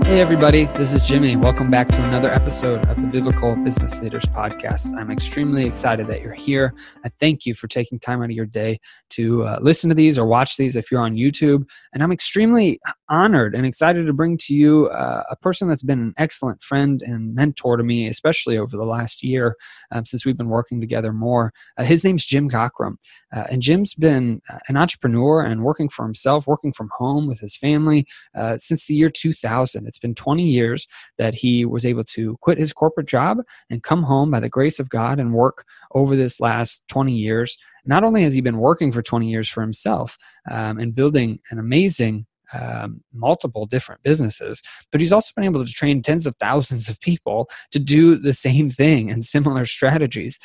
Hey everybody, this is Jimmy. Welcome back to another episode of the Biblical Business Leaders Podcast. I'm extremely excited that you're here. I thank you for taking time out of your day to listen to these or watch these if you're on YouTube. And I'm extremely honored and excited to bring to you a person that's been an excellent friend and mentor to me, especially over the last year since we've been working together more. His name's Jim Cockrum. And Jim's been an entrepreneur and working for himself, working from home with his family since the year 2000. It's been 20 years that he was able to quit his corporate job and come home by the grace of God and work over this last 20 years. Not only has he been working for 20 years for himself and building an amazing multiple different businesses, but he's also been able to train tens of thousands of people to do the same thing and similar strategies.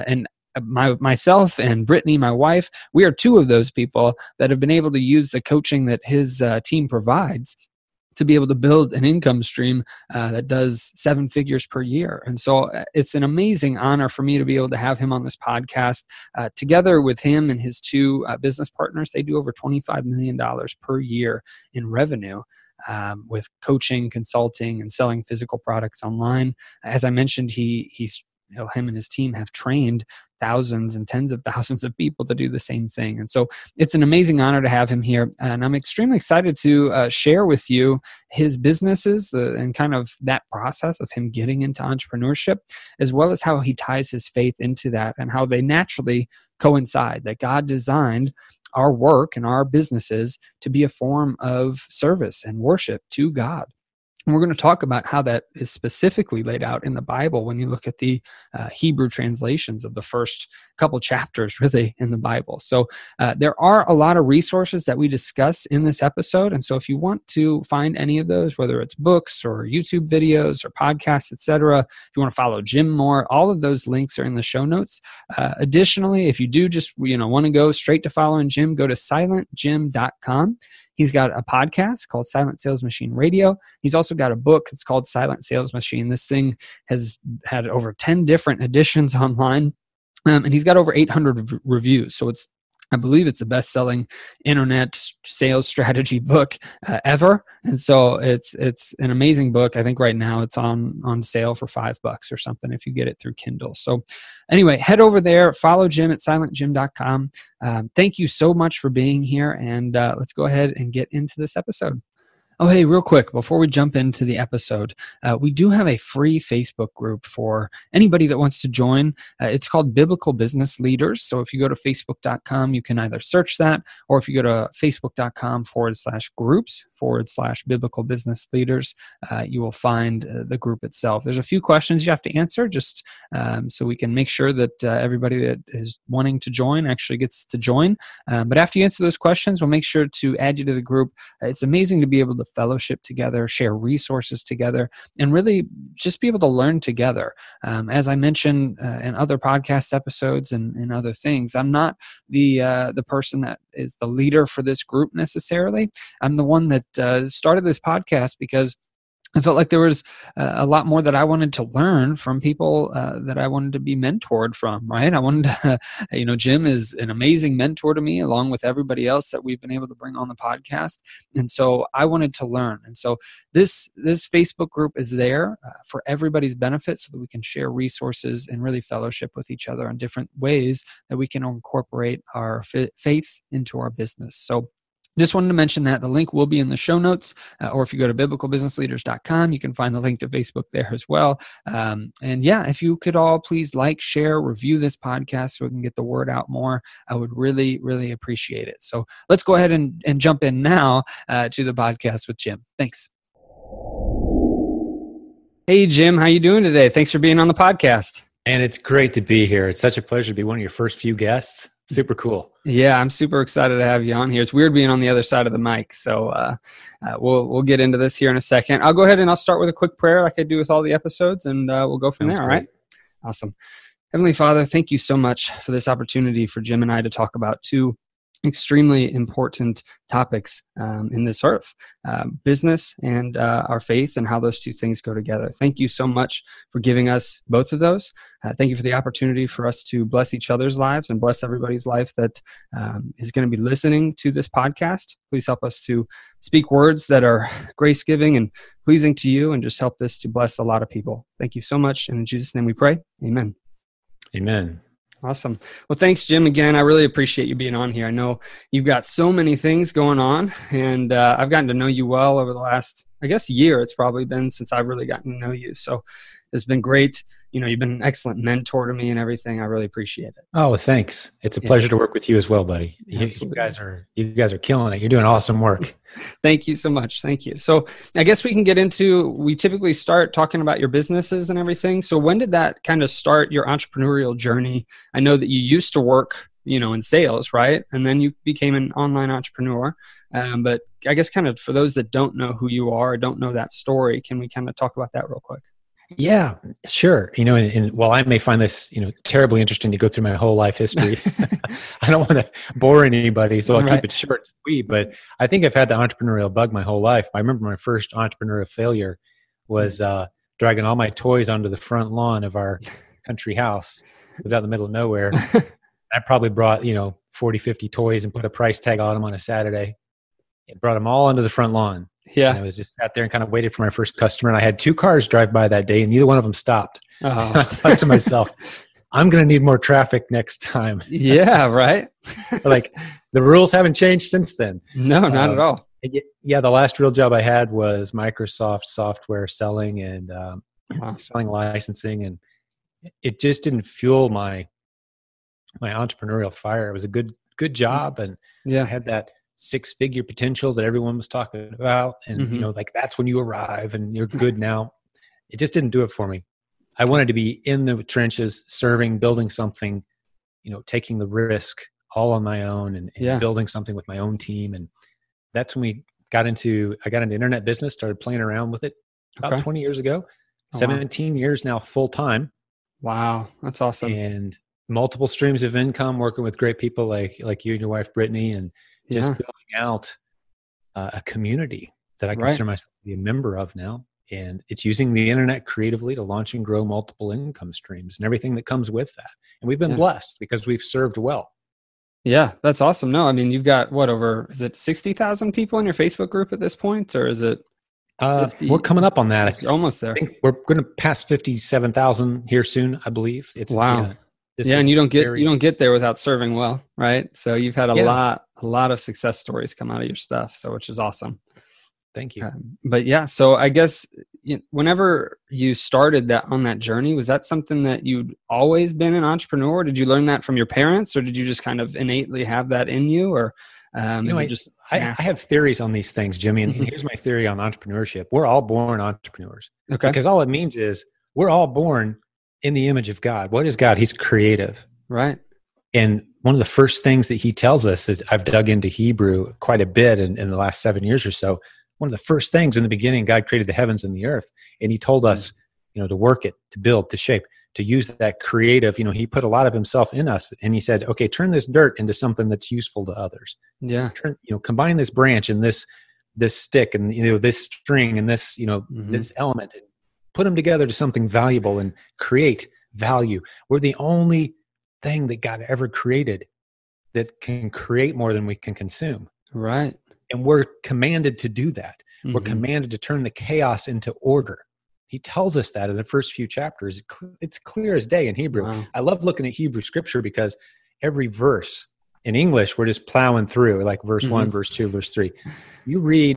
Myself and Brittany, my wife, we are two of those people that have been able to use the coaching that his team provides to be able to build an income stream that does 7 figures per year. And so it's an amazing honor for me to be able to have him on this podcast. Together with him and his two business partners, they do over $25 million per year in revenue with coaching, consulting, and selling physical products online. As I mentioned, him and his team have trained thousands and tens of thousands of people to do the same thing. And so it's an amazing honor to have him here. And I'm extremely excited to share with you his businesses and kind of that process of him getting into entrepreneurship, as well as how he ties his faith into that and how they naturally coincide, that God designed our work and our businesses to be a form of service and worship to God. And we're going to talk about how that is specifically laid out in the Bible when you look at the Hebrew translations of the first couple chapters really in the Bible. So there are a lot of resources that we discuss in this episode. And so if you want to find any of those, whether it's books or YouTube videos or podcasts, etc., if you want to follow Jim more, all of those links are in the show notes. Additionally, if you do just want to go straight to following Jim, go to silentjim.com. He's got a podcast called Silent Sales Machine Radio. He's also got a book that's called Silent Sales Machine. This thing has had over 10 different editions online, and he's got over 800 reviews. So I believe it's the best-selling internet sales strategy book ever. And so it's an amazing book. I think right now it's on sale for $5 or something if you get it through Kindle. So anyway, head over there, follow Jim at silentjim.com. Thank you so much for being here, and let's go ahead and get into this episode. Oh, hey, real quick, before we jump into the episode, we do have a free Facebook group for anybody that wants to join. It's called Biblical Business Leaders. So if you go to facebook.com, you can either search that, or if you go to facebook.com/groups/Biblical Business Leaders, you will find the group itself. There's a few questions you have to answer just so we can make sure that everybody that is wanting to join actually gets to join. But after you answer those questions, we'll make sure to add you to the group. It's amazing to be able to fellowship together, share resources together, and really just be able to learn together. As I mentioned in other podcast episodes and other things, I'm not the person that is the leader for this group necessarily. I'm the one that started this podcast because I felt like there was a lot more that I wanted to learn from people that I wanted to be mentored from, right? I wanted to, Jim is an amazing mentor to me, along with everybody else that we've been able to bring on the podcast. And so I wanted to learn. And so this Facebook group is there for everybody's benefit so that we can share resources and really fellowship with each other in different ways that we can incorporate our faith into our business. So just wanted to mention that the link will be in the show notes, or if you go to biblicalbusinessleaders.com, you can find the link to Facebook there as well. If you could all please like, share, review this podcast so we can get the word out more, I would really, really appreciate it. So let's go ahead and jump in now to the podcast with Jim. Thanks. Hey, Jim, how you doing today? Thanks for being on the podcast. And it's great to be here. It's such a pleasure to be one of your first few guests. Super cool. Yeah, I'm super excited to have you on here. It's weird being on the other side of the mic. So we'll get into this here in a second. I'll go ahead and I'll start with a quick prayer like I do with all the episodes, and we'll go from there. All right? Awesome. Heavenly Father, thank you so much for this opportunity for Jim and I to talk about two extremely important topics in this earth, business and our faith, and how those two things go together. Thank you so much for giving us both of those. Thank you for the opportunity for us to bless each other's lives and bless everybody's life that is going to be listening to this podcast. Please help us to speak words that are grace-giving, and pleasing to you and just help this to bless a lot of people. Thank you so much. And in Jesus' name we pray. Amen. Amen. Awesome. Well, thanks, Jim. Again, I really appreciate you being on here. I know you've got so many things going on, and I've gotten to know you well over the last, I guess, year. It's probably been since I've really gotten to know you. So it's been great. You've been an excellent mentor to me and everything. I really appreciate it. Oh, thanks. It's a pleasure to work with you as well, buddy. You guys are killing it. You're doing awesome work. Thank you so much. Thank you. So I guess we can get into, we typically start talking about your businesses and everything. So when did that kind of start your entrepreneurial journey? I know that you used to work, in sales, right? And then you became an online entrepreneur. But I guess kind of for those that don't know who you are, or don't know that story, can we kind of talk about that real quick? Yeah, sure. And while I may find this, terribly interesting to go through my whole life history, I don't want to bore anybody, so I'll keep it short and sweet. But I think I've had the entrepreneurial bug my whole life. I remember my first entrepreneurial failure was dragging all my toys onto the front lawn of our country house. Lived out in the middle of nowhere. I probably brought, 40, 50 toys and put a price tag on them on a Saturday. It brought them all onto the front lawn. Yeah. And I was just out there and kind of waited for my first customer. And I had 2 cars drive by that day and neither one of them stopped. Oh. I thought to myself, I'm going to need more traffic next time. Yeah, right. Like the rules haven't changed since then. No, not at all. Yeah. The last real job I had was Microsoft software selling and selling licensing. And it just didn't fuel my entrepreneurial fire. It was a good job. And I had that 6-figure potential that everyone was talking about. And, like that's when you arrive and you're good now. It just didn't do it for me. I wanted to be in the trenches, serving, building something, taking the risk all on my own and building something with my own team. And that's when I got into internet business, started playing around with it about 20 years ago, 17 years now full time. Wow. That's awesome. And multiple streams of income, working with great people like you and your wife, Brittany, and just building out a community that I consider myself to be a member of now. And it's using the internet creatively to launch and grow multiple income streams and everything that comes with that. And we've been blessed because we've served well. Yeah, that's awesome. No, I mean, you've got is it 60,000 people in your Facebook group at this point, or is it 50? We're coming up on that. Almost there. I think we're going to pass 57,000 here soon, I believe. It's wow. And you don't get there without serving well, right? So you've had a lot of success stories come out of your stuff, so which is awesome. Thank you. So I guess whenever you started on that journey, was that something that you'd always been an entrepreneur? Did you learn that from your parents, or did you just kind of innately have that in you? Or I have theories on these things, Jimmy, and here's my theory on entrepreneurship. We're all born entrepreneurs. Okay. Because all it means is we're all born in the image of God. What is God? He's creative. Right. And one of the first things that he tells us is, I've dug into Hebrew quite a bit in the last 7 years or so. One of the first things in the beginning, God created the heavens and the earth. And he told us, to work it, to build, to shape, to use that creative, he put a lot of himself in us. And he said, okay, turn this dirt into something that's useful to others. Yeah. Combine this branch and this stick and, this string and this, this element, and put them together to something valuable and create value. We're the only thing that God ever created that can create more than we can consume. Right. And we're commanded to do that. Mm-hmm. We're commanded to turn the chaos into order. He tells us that in the first few chapters. It's clear as day in Hebrew. Wow. I love looking at Hebrew scripture because every verse in English, we're just plowing through, like verse 1, verse 2, verse 3. You read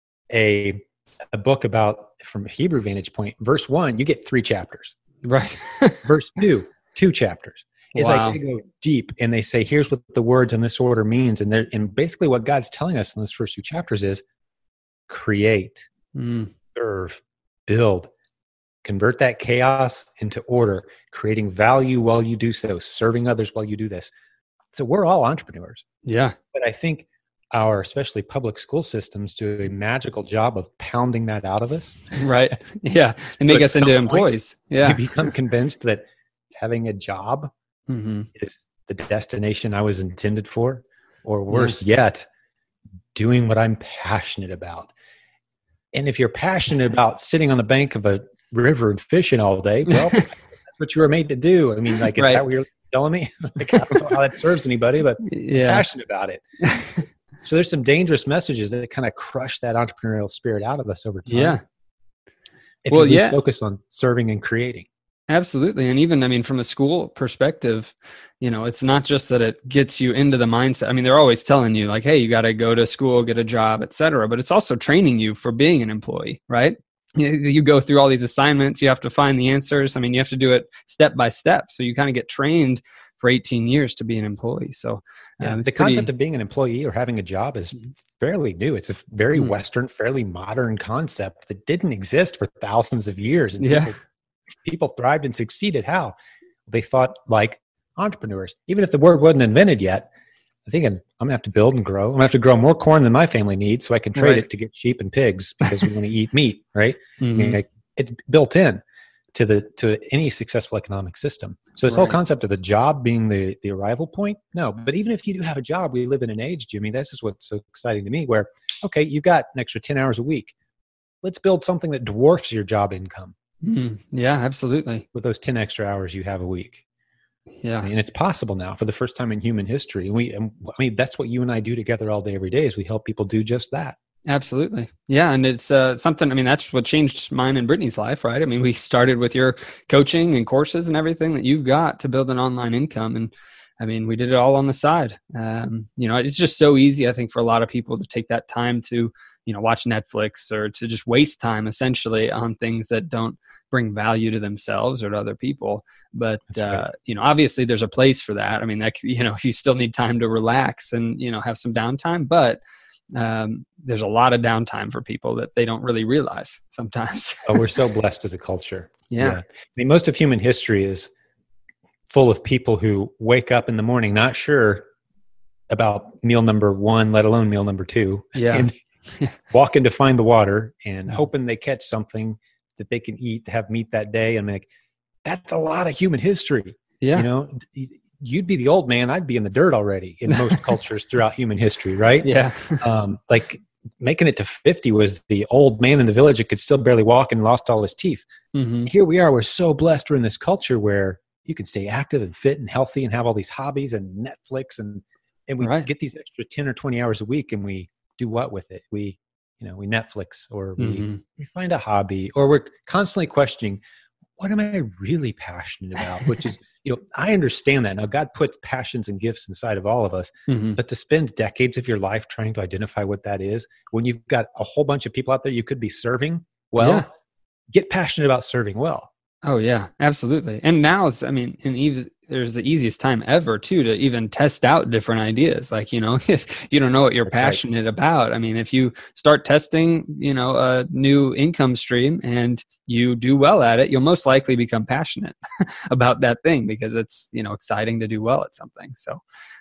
a book from a Hebrew vantage point, verse 1, you get 3 chapters. Right. Verse 2, 2 chapters. It's like they go deep and they say, here's what the words in this order means. And basically what God's telling us in those first 2 chapters is create, serve, build, convert that chaos into order, creating value while you do so, serving others while you do this. So we're all entrepreneurs. Yeah. But I think our, especially public school systems, do a magical job of pounding that out of us. Right. Yeah. And make us into employees. Yeah. You become convinced that having a job is the destination I was intended for, or worse yet, doing what I'm passionate about. And if you're passionate about sitting on the bank of a river and fishing all day, well, that's what you were made to do. I mean, like, is that what you're telling me? Like, I don't know how that serves anybody, but I'm passionate about it. So there's some dangerous messages that kind of crush that entrepreneurial spirit out of us over time. Yeah. if you lose focus on serving and creating. Absolutely. And even, I mean, from a school perspective, it's not just that it gets you into the mindset. I mean, they're always telling you like, hey, you got to go to school, get a job, et cetera. But it's also training you for being an employee, right? You go through all these assignments, you have to find the answers. I mean, you have to do it step by step. So you kind of get trained for 18 years to be an employee. So the concept of being an employee or having a job is fairly new. It's a very Western, fairly modern concept that didn't exist for thousands of years. And people thrived and succeeded. How? They thought like entrepreneurs. Even if the word wasn't invented yet, I'm thinking, I'm going to have to build and grow. I'm going to have to grow more corn than my family needs so I can trade it to get sheep and pigs because we want to eat meat, right? I mean, like, it's built in to any successful economic system. So this whole concept of a job being the arrival point, no. But even if you do have a job, we live in an age, Jimmy, this is what's so exciting to me, where, okay, you've got an extra 10 hours a week. Let's build something that dwarfs your job income. Yeah, absolutely. With those 10 extra hours you have a week. Yeah. And it's possible now for the first time in human history. I mean, that's what you and I do together all day, every day, is we help people do just that. Absolutely. Yeah. And it's something, I mean, that's what changed mine and Brittany's life, right? I mean, we started with your coaching and courses and everything that you've got to build an online income. And I mean, we did it all on the side. It's just so easy, I think, for a lot of people to take that time to, watch Netflix or to just waste time essentially on things that don't bring value to themselves or to other people. But, obviously there's a place for that. I mean, you still need time to relax and, have some downtime, but there's a lot of downtime for people that they don't really realize sometimes. Oh, we're so blessed as a culture. Yeah. I mean, most of human history is full of people who wake up in the morning not sure about meal number one, let alone meal number two. Yeah. And walking to find the water and hoping they catch something that they can eat to have meat that day. And that's a lot of human history. Yeah. You'd be the old man. I'd be in the dirt already in most cultures throughout human history. Right. Yeah. Like making it to 50 was the old man in the village that could still barely walk and lost all his teeth. Here we are. We're so blessed. We're in this culture where you can stay active and fit and healthy and have all these hobbies and Netflix and we get these extra 10 or 20 hours a week and we do what with it? We Netflix or we find a hobby, or we're constantly questioning, what am I really passionate about? Which is, I understand that. Now, God puts passions and gifts inside of all of us, but to spend decades of your life trying to identify what that is, when you've got a whole bunch of people out there you could be serving well, get passionate about serving well. Oh yeah, absolutely. And now there's the easiest time ever too, to even test out different ideas. Like, if you don't know what you're passionate about, I mean, if you start testing, a new income stream and you do well at it, you'll most likely become passionate about that thing because it's, exciting to do well at something. So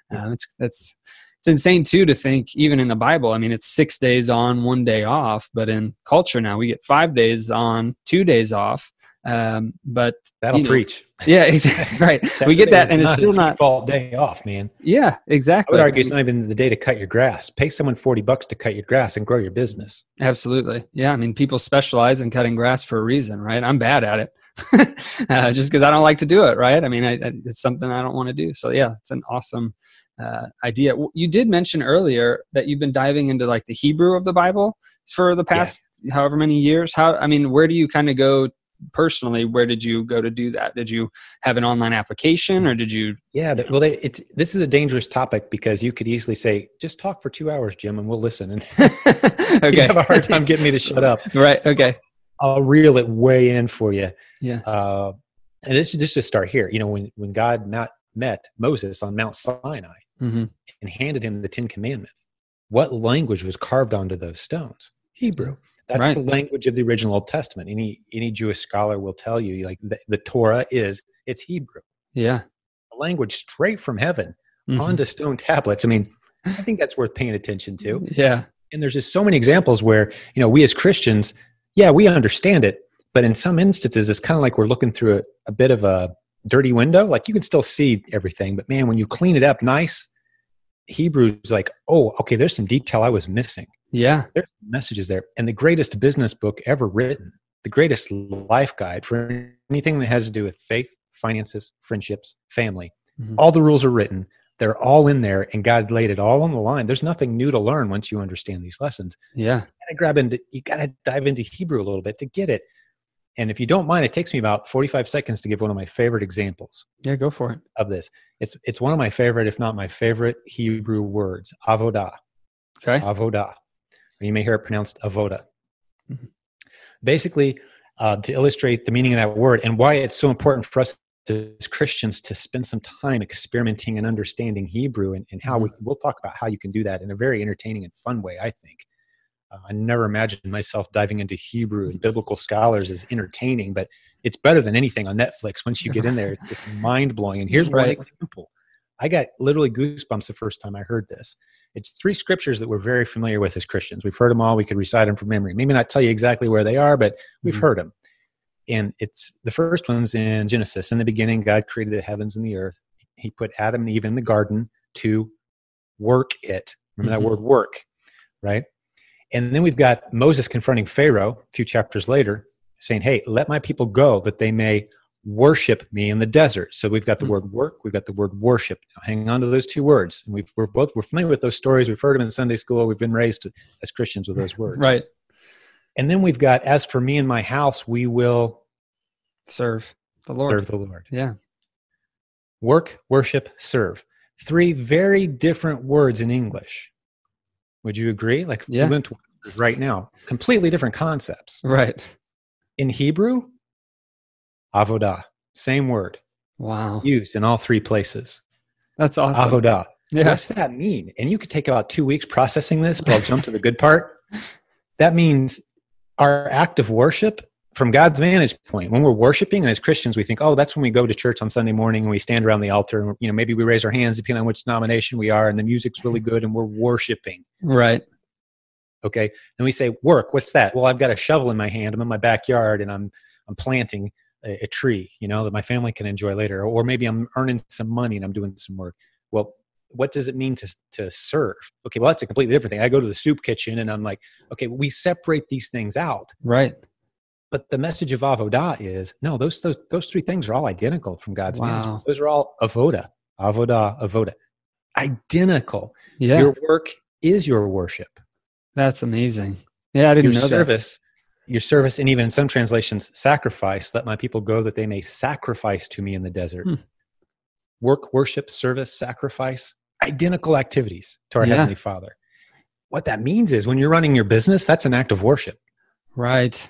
it's insane too, to think even in the Bible, I mean, it's 6 days on, 1 day off, but in culture now we get 5 days on, 2 days off. But that'll preach. Yeah, exactly. Right. We get that, and it's still not default day off, man. Yeah, exactly. I would argue it's not even the day to cut your grass. Pay someone $40 to cut your grass and grow your business. Absolutely. Yeah. I mean, people specialize in cutting grass for a reason, right? I'm bad at it just because I don't like to do it. Right. I mean, it's something I don't want to do. So yeah, it's an awesome idea. You did mention earlier that you've been diving into like the Hebrew of the Bible for the past however many years. Where do you kind of go personally? Where did you go to do that? Did you have an online application or did you? Yeah. Well, this is a dangerous topic because you could easily say, just talk for 2 hours, Jim, and we'll listen. And okay. You have a hard time getting me to shut up. Right. Okay. I'll reel it way in for you. Yeah. And this is just to start here. When God met Moses on Mount Sinai and handed him the 10 Commandments, what language was carved onto those stones? Hebrew. That's the language of the original Old Testament. Any Jewish scholar will tell you, like the Torah it's Hebrew. Yeah. A language straight from heaven onto stone tablets. I mean, I think that's worth paying attention to. Yeah. And there's just so many examples where, we as Christians, we understand it, but in some instances, it's kind of like we're looking through a bit of a dirty window. Like you can still see everything, but man, when you clean it up nice, Hebrew's like, oh, okay, there's some detail I was missing. Yeah. There's messages there. And the greatest business book ever written, the greatest life guide for anything that has to do with faith, finances, friendships, family. All the rules are written. They're all in there, and God laid it all on the line. There's nothing new to learn once you understand these lessons. Yeah. You got to dive into Hebrew a little bit to get it. And if you don't mind, it takes me about 45 seconds to give one of my favorite examples. Yeah, go for it. Of this. It's one of my favorite, if not my favorite, Hebrew words, avodah. Okay. Avodah. Or you may hear it pronounced avoda. Mm-hmm. Basically, to illustrate the meaning of that word and why it's so important for us as Christians to spend some time experimenting and understanding Hebrew, and how we'll talk about how you can do that in a very entertaining and fun way, I think. I never imagined myself diving into Hebrew and biblical scholars as entertaining, but it's better than anything on Netflix. Once you get in there, it's just mind-blowing. And here's one example. I got literally goosebumps the first time I heard this. It's 3 scriptures that we're very familiar with as Christians. We've heard them all. We could recite them from memory. Maybe not tell you exactly where they are, but we've heard them. And it's the first one's in Genesis. In the beginning, God created the heavens and the earth. He put Adam and Eve in the garden to work it. Remember that word work, right? And then we've got Moses confronting Pharaoh a few chapters later, saying, hey, let my people go that they may worship me in the desert. So we've got the word work, we've got the word worship. Now, hang on to those 2 words. And we're familiar with those stories. We've heard them in Sunday school. We've been raised as Christians with those words. Right. And then we've got, as for me and my house, we will serve the Lord. Serve the Lord. Yeah. Work, worship, serve. 3 very different words in English. Would you agree? Like fluent words right now, completely different concepts. Right. In Hebrew, avodah, same word. Wow. Used in all 3 places. That's awesome. Avodah. Yeah. What's that mean? And you could take about 2 weeks processing this, but I'll jump to the good part. That means our act of worship from God's vantage point. When we're worshiping, and as Christians, we think, oh, that's when we go to church on Sunday morning and we stand around the altar, and maybe we raise our hands depending on which denomination we are, and the music's really good and we're worshiping. Right. Okay. And we say, work, what's that? Well, I've got a shovel in my hand. I'm in my backyard and I'm planting a tree, that my family can enjoy later. Or maybe I'm earning some money and I'm doing some work. Well, what does it mean to serve? Okay, well, that's a completely different thing. I go to the soup kitchen and I'm like, okay, we separate these things out. Right. But the message of avodah is, no, those 3 things are all identical from God's management. Those are all avodah, avodah. Identical. Yeah. Your work is your worship. That's amazing. Yeah, I didn't know that. Your service, and even in some translations, sacrifice. Let my people go that they may sacrifice to me in the desert. Work, worship, service, sacrifice. Identical activities to our Heavenly Father. What that means is when you're running your business, that's an act of worship. Right.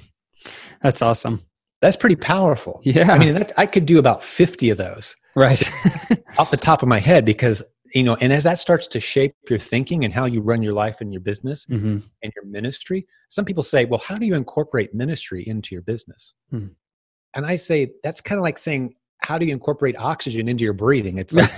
That's awesome. That's pretty powerful. Yeah. I mean, I could do about 50 of those. Right. Off the top of my head, because, and as that starts to shape your thinking and how you run your life and your business and your ministry, some people say, well, how do you incorporate ministry into your business? And I say, that's kind of like saying, how do you incorporate oxygen into your breathing? It's like,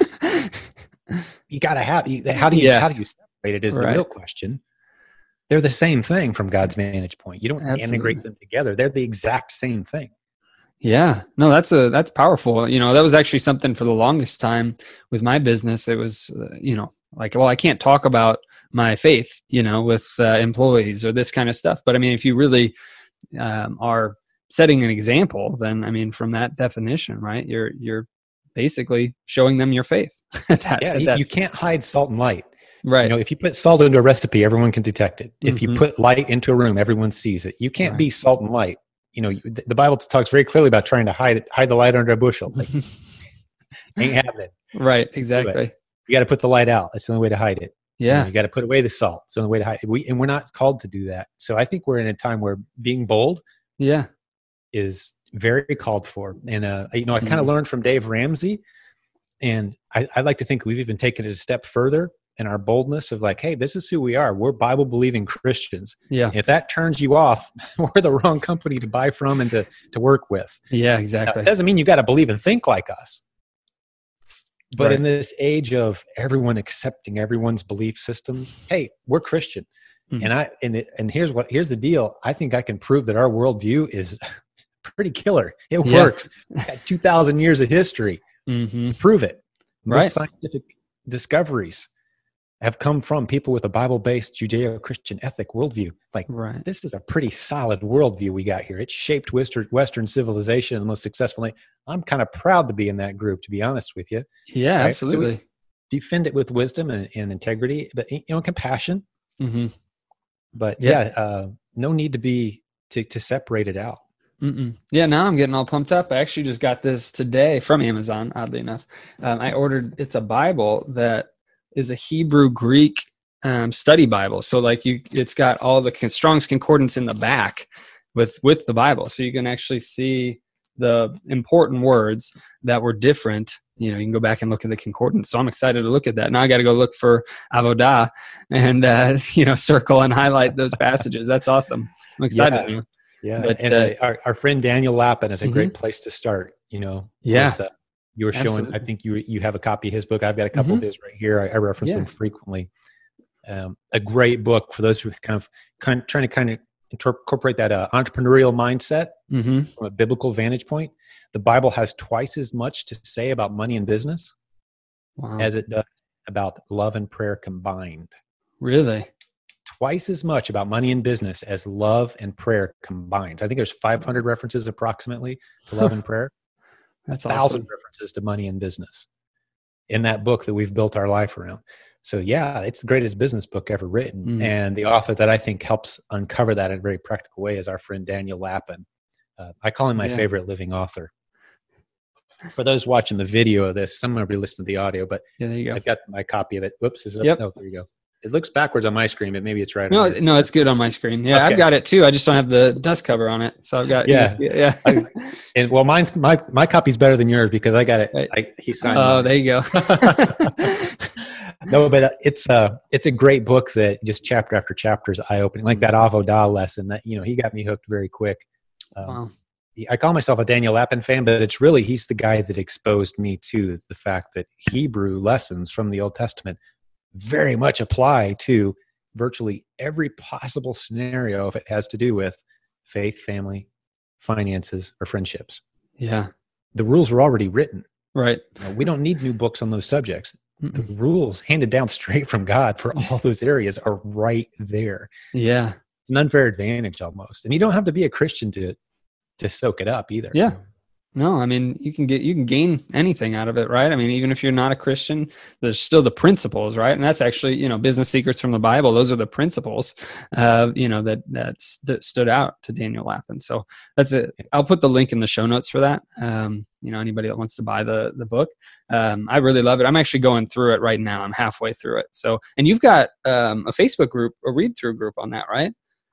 you got to have, how do you separate it is the real question. They're the same thing from God's vantage point. You don't integrate them together. They're the exact same thing. Yeah, no, that's powerful. That was actually something for the longest time with my business. It was, like, well, I can't talk about my faith, with employees or this kind of stuff. But I mean, if you really are setting an example, then I mean, from that definition, right? You're basically showing them your faith. You can't hide salt and light. Right. If you put salt into a recipe, everyone can detect it. If you put light into a room, everyone sees it. You can't be salt and light. The Bible talks very clearly about trying to hide the light under a bushel. Like, ain't happening. Right. Exactly. You got to put the light out. That's the only way to hide it. Yeah. You got to put away the salt. It's the only way to hide it. We're not called to do that. So I think we're in a time where being bold is very called for. And, I kind of learned from Dave Ramsey, and I like to think we've even taken it a step further in our boldness of like, hey, this is who we are. We're Bible-believing Christians. Yeah. If that turns you off, we're the wrong company to buy from and to work with. Yeah, exactly. Now, it doesn't mean you got to believe and think like us. But in this age of everyone accepting everyone's belief systems, hey, we're Christian. And here's the deal. I think I can prove that our worldview is pretty killer. It works. We've got 2,000 years of history. Prove it. Most scientific discoveries have come from people with a Bible-based Judeo-Christian ethic worldview. Like, this is a pretty solid worldview we got here. It shaped Western civilization in the most successful way. I'm kind of proud to be in that group, to be honest with you. Yeah, absolutely. So defend it with wisdom and integrity, but compassion. But no need to separate it out. Yeah, now I'm getting all pumped up. I actually just got this today from Amazon, oddly enough. It's a Bible that is a Hebrew Greek study Bible. So like it's got all the Strong's Concordance in the back with the Bible. So you can actually see the important words that were different. You can go back and look at the concordance. So I'm excited to look at that. Now I got to go look for avodah and, circle and highlight those passages. That's awesome. I'm excited. Yeah. But, and our friend Daniel Lappin is a great place to start. Yeah. You were showing, absolutely. I think you have a copy of his book. I've got a couple of his right here. I reference them frequently. A great book for those who trying to incorporate that entrepreneurial mindset from a biblical vantage point. The Bible has twice as much to say about money and business as it does about love and prayer combined. Really? Twice as much about money and business as love and prayer combined. I think there's 500 references approximately to love and prayer. That's 1,000 references to money and business in that book that we've built our life around. So yeah, it's the greatest business book ever written. And the author that I think helps uncover that in a very practical way is our friend Daniel Lappin. I call him my favorite living author. For those watching the video of this, some might be listening to the audio, but there you go. I've got my copy of it. Whoops, is it up? Yep. No, there you go. It looks backwards on my screen, but maybe it's right. No, it's good on my screen. Yeah, okay. I've got it too. I just don't have the dust cover on it. So I've got and well, mine's my copy's better than yours because I got it. He signed it. Oh, there you go. No, but it's a great book that just chapter after chapter is eye-opening, like that avodah lesson that, he got me hooked very quick. Wow. I call myself a Daniel Lappin fan, but it's really, he's the guy that exposed me to the fact that Hebrew lessons from the Old Testament very much apply to virtually every possible scenario if it has to do with faith, family, finances, or friendships. Yeah. The rules are already written. Right. We don't need new books on those subjects. The rules handed down straight from God for all those areas are right there. Yeah. It's an unfair advantage almost. And you don't have to be a Christian to soak it up either. Yeah. No, I mean, you can gain anything out of it, right? I mean, even if you're not a Christian, there's still the principles, right? And that's actually, business secrets from the Bible. Those are the principles, that stood out to Daniel Lappin. So that's it. I'll put the link in the show notes for that. Anybody that wants to buy the book. I really love it. I'm actually going through it right now. I'm halfway through it. So, and you've got a Facebook group, a read-through group on that, right?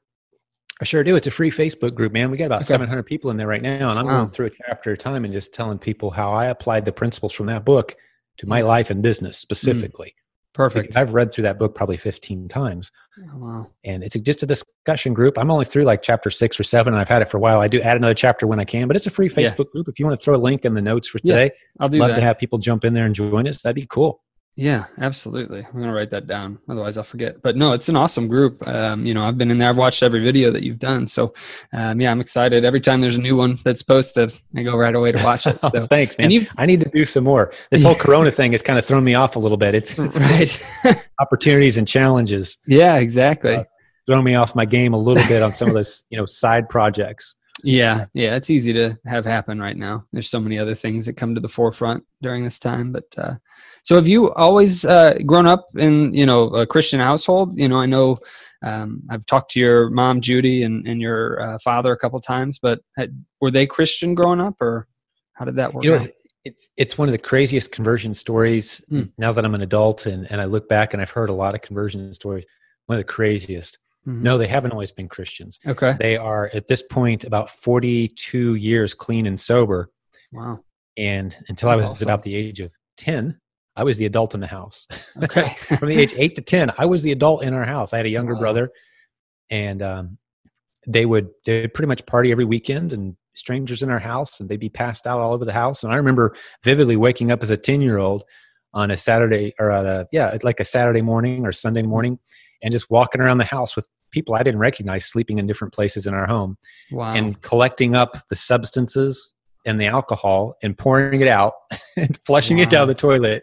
I sure do. It's a free Facebook group, man. We got about 700 people in there right now, and I'm going through a chapter at a time and just telling people how I applied the principles from that book to my life and business specifically. Perfect. Because I've read through that book probably 15 times. Oh, wow. And it's just a discussion group. I'm only through like chapter 6 or 7, and I've had it for a while. I do add another chapter when I can, but it's a free Facebook group. If you want to throw a link in the notes for today, I'll do love that. to have people jump in there and join us. That'd be cool. Yeah, absolutely. I'm going to write that down. Otherwise I'll forget. But no, it's an awesome group. I've been in there. I've watched every video that you've done. So, I'm excited. Every time there's a new one that's posted, I go right away to watch it. So. Thanks, man. I need to do some more. This whole Corona thing has kind of thrown me off a little bit. It's right. Opportunities and challenges. Yeah, exactly. Thrown me off my game a little bit on some of those, side projects. Yeah. It's easy to have happen right now. There's so many other things that come to the forefront during this time. But so have you always grown up in, a Christian household? I know I've talked to your mom, Judy, and your father a couple times, but were they Christian growing up, or how did that work out? It's one of the craziest conversion stories now that I'm an adult and I look back and I've heard a lot of conversion stories. One of the craziest. No, they haven't always been Christians. Okay. They are at this point about 42 years clean and sober. Wow. And until I was about the age of 10, I was the adult in the house. Okay. From the age 8 to 10, I was the adult in our house. I had a younger brother, and they would pretty much party every weekend, and strangers in our house, and they'd be passed out all over the house. And I remember vividly waking up as a 10-year-old on a Saturday like a Saturday morning or Sunday morning, and just walking around the house with people I didn't recognize sleeping in different places in our home. Wow. And collecting up the substances and the alcohol and pouring it out and flushing it down the toilet.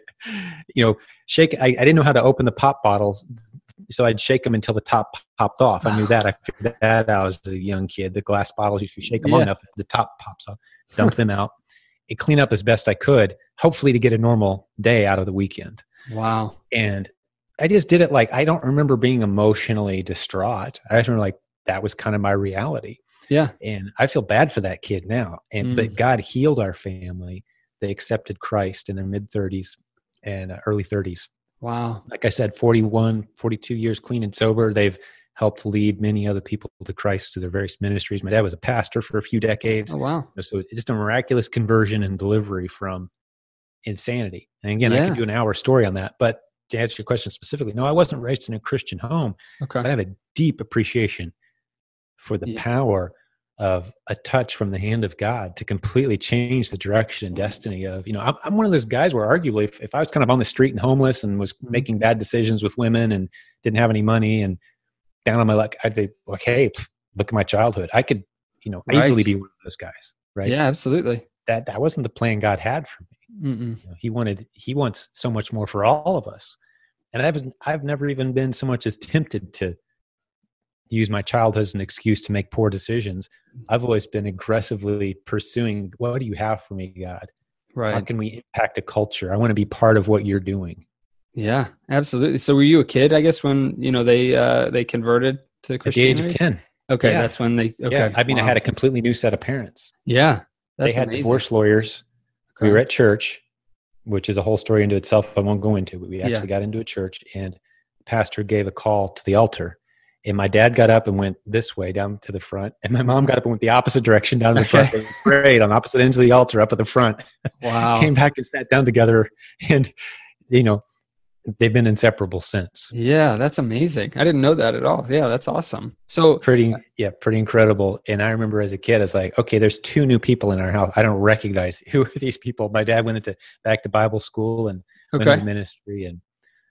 Shake. I didn't know how to open the pop bottles, so I'd shake them until the top popped off. I knew that. I figured that out as a young kid. The glass bottles, if you shake them long enough, the top pops off. Dump them out and clean up as best I could, hopefully to get a normal day out of the weekend. Wow. And I just did it I don't remember being emotionally distraught. I just remember that was kind of my reality. Yeah. And I feel bad for that kid now. But God healed our family. They accepted Christ in their mid-30s and early 30s. Wow. Like I said, 41, 42 years clean and sober. They've helped lead many other people to Christ through their various ministries. My dad was a pastor for a few decades. Oh, wow. So it's just a miraculous conversion and delivery from insanity. And again, I could do an hour story on that. But to answer your question specifically, no, I wasn't raised in a Christian home. Okay. But I have a deep appreciation for the power of a touch from the hand of God to completely change the direction and destiny of, I'm one of those guys where arguably if I was kind of on the street and homeless and was making bad decisions with women and didn't have any money and down on my luck, I'd be like, hey, look at my childhood. I could, easily be one of those guys. Right. Yeah, absolutely. That wasn't the plan God had for me. He wants so much more for all of us. And I've never even been so much as tempted to use my childhood as an excuse to make poor decisions. I've always been aggressively pursuing, what do you have for me, God? Right. How can we impact a culture? I want to be part of what you're doing. Yeah, absolutely. So were you a kid, I guess, when, they converted to Christianity? At the age of 10. Okay. Yeah. That's when they, okay. Yeah. I mean, I had a completely new set of parents. Yeah. They had amazing. Divorce lawyers. Okay. We were at church, which is a whole story into itself. I won't go into, but we actually got into a church and the pastor gave a call to the altar. And my dad got up and went this way down to the front. And my mom got up and went the opposite direction down to the front. They prayed on opposite ends of the altar up at the front. Wow. Came back and sat down together. And, they've been inseparable since. Yeah, that's amazing. I didn't know that at all. Yeah, that's awesome. So pretty incredible. And I remember as a kid, I was like, okay, there's 2 new people in our house. I don't recognize who are these people. My dad went back to Bible school and went into ministry and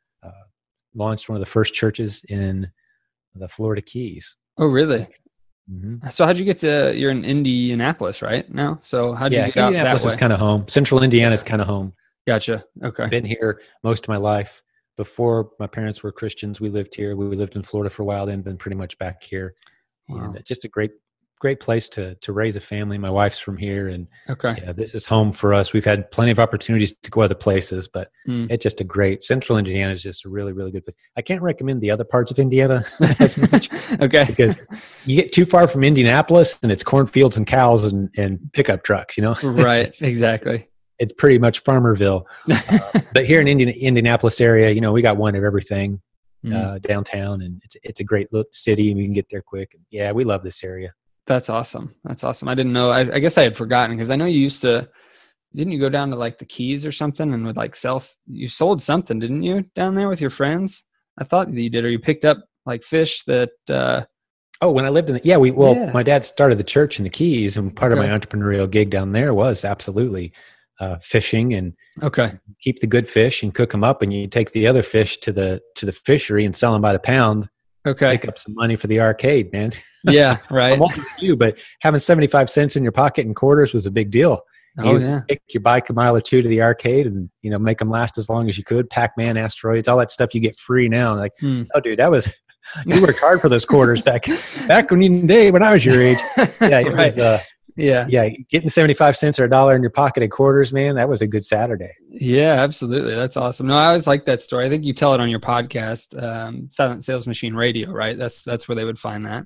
launched one of the first churches in the Florida Keys. Oh, really? Mm-hmm. So how'd you get you're in Indianapolis right now? So how'd you get out Indianapolis that way? Is kind of home. Central Indiana is kind of home. Gotcha. Okay. Been here most of my life. Before my parents were Christians, we lived here. We lived in Florida for a while, then been pretty much back here. Wow. And it's just a great place to raise a family. My wife's from here, and this is home for us. We've had plenty of opportunities to go other places, but it's just Central Indiana is just a really, really good place. I can't recommend the other parts of Indiana as much. Okay. Because you get too far from Indianapolis and it's cornfields and cows and pickup trucks, Right. Exactly. It's pretty much Farmerville. But here in Indianapolis area, we got one of everything downtown, and it's a great little city, and we can get there quick. Yeah, we love this area. That's awesome. I didn't know. I guess I had forgotten because I know you didn't you go down to like the Keys or something and would like you sold something, didn't you, down there with your friends? I thought that you did, or you picked up like fish that. When I lived in my dad started the church in the Keys, and part of my entrepreneurial gig down there was absolutely fishing and keep the good fish and cook them up, and you take the other fish to the fishery and sell them by the pound. Pick up some money for the arcade, man. Yeah, right. I'm older than you, but having 75 cents in your pocket and quarters was a big deal. Take your bike a mile or 2 to the arcade and make them last as long as you could. Pac-Man, asteroids, all that stuff you get free now. Like, oh, dude, that was you worked hard for those quarters back when I was your age. Yeah, it was. Yeah. Getting 75 cents or $1 in your pocket in quarters, man, that was a good Saturday. Yeah, absolutely. That's awesome. No, I always like that story. I think you tell it on your podcast, Silent Sales Machine Radio, right? That's where they would find that.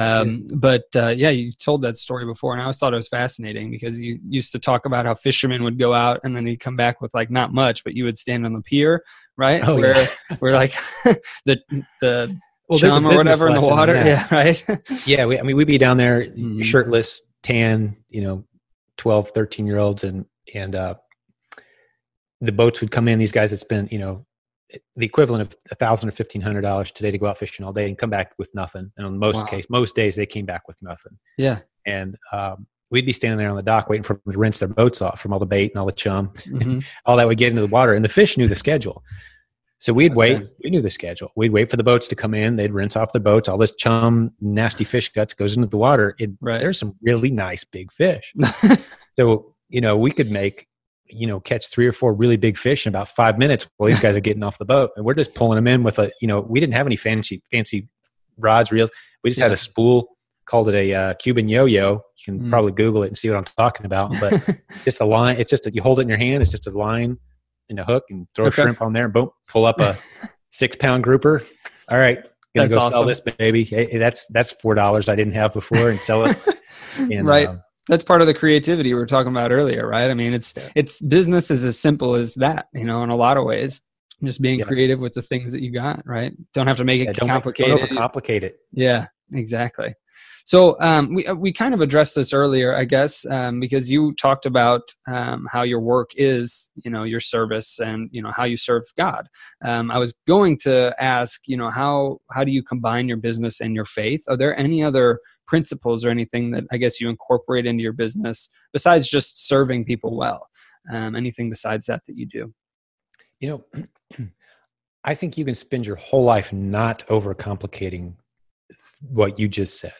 But you told that story before, and I always thought it was fascinating because you used to talk about how fishermen would go out and then they'd come back with like not much, but you would stand on the pier, right? Oh, where like the chum or whatever in the water. Yeah, right. Yeah, we'd be down there shirtless, tan, 12, 13-year-olds, and the boats would come in. These guys had spent, the equivalent of $1,000 or $1,500 today to go out fishing all day and come back with nothing. And on most days they came back with nothing. Yeah. And we'd be standing there on the dock waiting for them to rinse their boats off from all the bait and all the chum, all that would get into the water. And the fish knew the schedule. So we'd wait. We knew the schedule. We'd wait for the boats to come in. They'd rinse off the boats. All this chum, nasty fish guts goes into the water. There's some really nice big fish. So, we could catch 3 or 4 really big fish in about 5 minutes while these guys are getting off the boat. And we're just pulling them in with we didn't have any fancy rods, reels. We just had a spool, called it a Cuban yo-yo. You can probably Google it and see what I'm talking about. But just a line. It's just you hold it in your hand. It's just a line and a hook, and throw a shrimp on there, and boom, pull up a 6-pound grouper. All right, Gonna go awesome. sell this baby. Hey, that's $4 I didn't have before, and sell it. And, right. That's part of the creativity we were talking about earlier, right? I mean, it's business is as simple as that, in a lot of ways. Just being creative with the things that you got, right? Don't have to make it complicated. Don't overcomplicate it. Yeah, exactly. So we kind of addressed this earlier, I guess, because you talked about how your work is, your service and, how you serve God. I was going to ask, how do you combine your business and your faith? Are there any other principles or anything that I guess you incorporate into your business besides just serving people well? Anything besides that you do? I think you can spend your whole life not overcomplicating what you just said.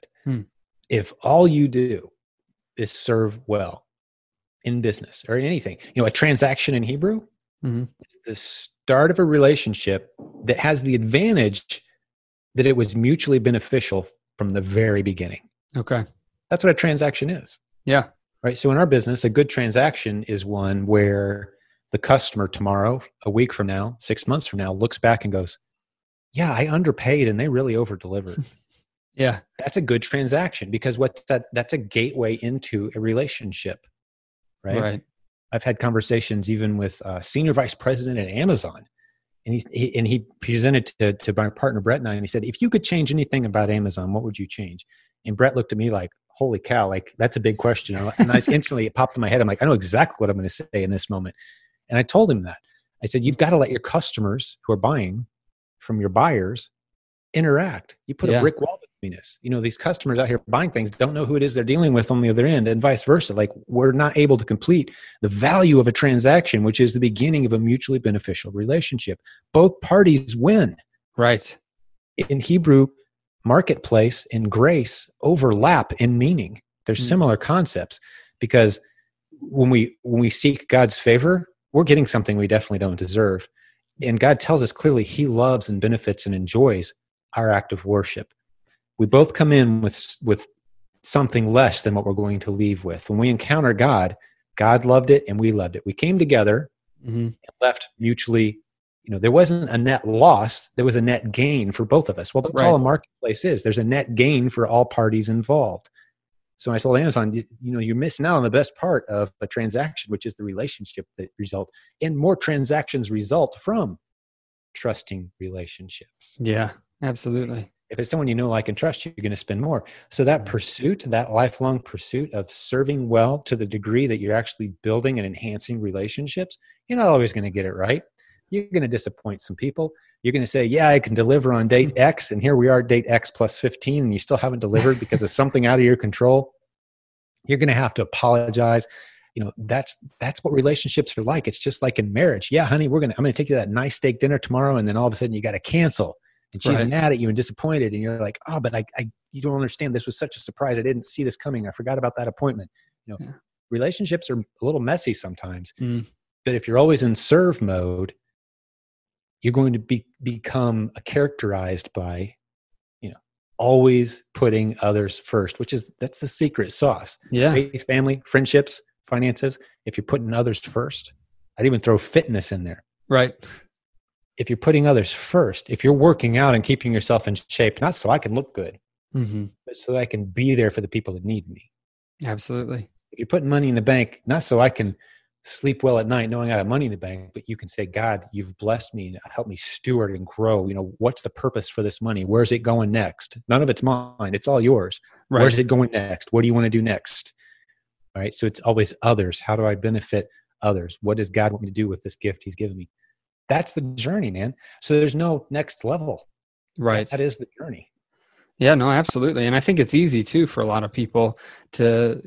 If all you do is serve well in business or in anything, a transaction in Hebrew is the start of a relationship that has the advantage that it was mutually beneficial from the very beginning. Okay. That's what a transaction is. Yeah. Right. So in our business, a good transaction is one where the customer tomorrow, a week from now, 6 months from now, looks back and goes, yeah, I underpaid and they really over-delivered. Yeah. That's a good transaction because that's a gateway into a relationship, right? Right. I've had conversations even with senior vice president at Amazon, and he presented to my partner Brett and I, and he said, if you could change anything about Amazon, what would you change? And Brett looked at me like, holy cow, like that's a big question. And instantly it popped in my head. I'm like, I know exactly what I'm going to say in this moment. And I told him that. I said, you've got to let your customers who are buying from your buyers interact. You put a brick wall between us. These customers out here buying things don't know who it is they're dealing with on the other end, and vice versa. Like, we're not able to complete the value of a transaction, which is the beginning of a mutually beneficial relationship. Both parties win. Right. In Hebrew, marketplace and grace overlap in meaning. There's similar concepts, because when we seek God's favor, we're getting something we definitely don't deserve. And God tells us clearly he loves and benefits and enjoys our act of worship. We both come in with something less than what we're going to leave with. When we encounter God, God loved it and we loved it. We came together and left mutually. There wasn't a net loss. There was a net gain for both of us. Well, that's all a marketplace is. There's a net gain for all parties involved. So I told Amazon, you're missing out on the best part of a transaction, which is the relationship that result. And more transactions result from trusting relationships. Yeah, absolutely. If it's someone you know, like, and trust, you're going to spend more. So that pursuit, that lifelong pursuit of serving well to the degree that you're actually building and enhancing relationships, you're not always going to get it right. You're going to disappoint some people. You're going to say, yeah, I can deliver on date X, and here we are, date X plus 15, and you still haven't delivered because of something out of your control. You're going to have to apologize. That's what relationships are like. It's just like in marriage. Yeah, honey, I'm going to take you to that nice steak dinner tomorrow, and then all of a sudden you got to cancel. And she's mad at you and disappointed, and you're like, oh, but you don't understand. This was such a surprise. I didn't see this coming. I forgot about that appointment. Relationships are a little messy sometimes, but if you're always in serve mode, you're going to become characterized by, always putting others first, that's the secret sauce. Yeah. Faith, family, friendships, finances. If you're putting others first, I'd even throw fitness in there. Right. If you're putting others first, if you're working out and keeping yourself in shape, not so I can look good, but so that I can be there for the people that need me. Absolutely. If you're putting money in the bank, not so I can sleep well at night knowing I have money in the bank, but you can say, God, you've blessed me and help me steward and grow. What's the purpose for this money? Where's it going next? None of it's mine. It's all yours. Right. Where's it going next? What do you want to do next? All right. So it's always others. How do I benefit others? What does God want me to do with this gift he's given me? That's the journey, man. So there's no next level. Right. That is the journey. Yeah, no, absolutely. And I think it's easy too for a lot of people to,